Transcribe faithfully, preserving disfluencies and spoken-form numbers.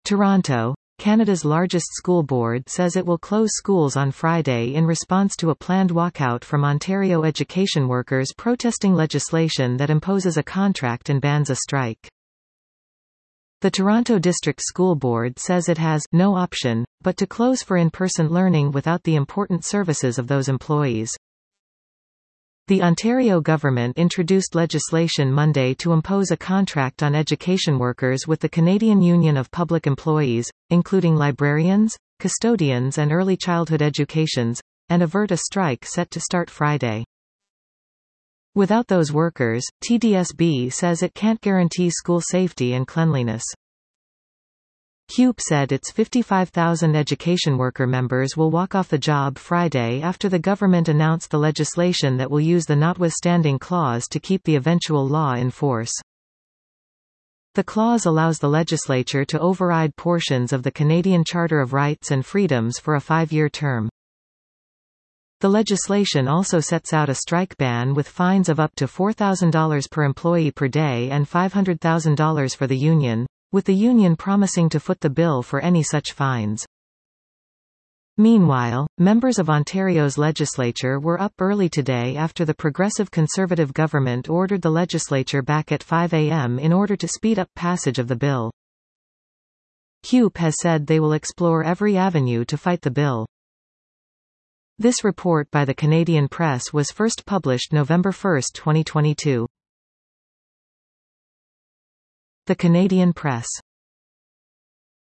Toronto, Canada's largest school board says it will close schools on Friday in response to a planned walkout from Ontario education workers protesting legislation that imposes a contract and bans a strike. The Toronto District School Board says it has no option but to close for in-person learning without the important services of those employees. The Ontario government introduced legislation Monday to impose a contract on education workers with the Canadian Union of Public Employees, including librarians, custodians and early childhood educations, and avert a strike set to start Friday. Without those workers, T D S B says it can't guarantee school safety and cleanliness. C U P said its fifty-five thousand education worker members will walk off the job Friday after the government announced the legislation that will use the notwithstanding clause to keep the eventual law in force. The clause allows the legislature to override portions of the Canadian Charter of Rights and Freedoms for a five-year term. The legislation also sets out a strike ban with fines of up to four thousand dollars per employee per day and five hundred thousand dollars for the union, with the union promising to foot the bill for any such fines. Meanwhile, members of Ontario's legislature were up early today after the Progressive Conservative government ordered the legislature back at five a m in order to speed up passage of the bill. C U P has said they will explore every avenue to fight the bill. This report by the Canadian Press was first published November first, twenty twenty-two. The Canadian Press.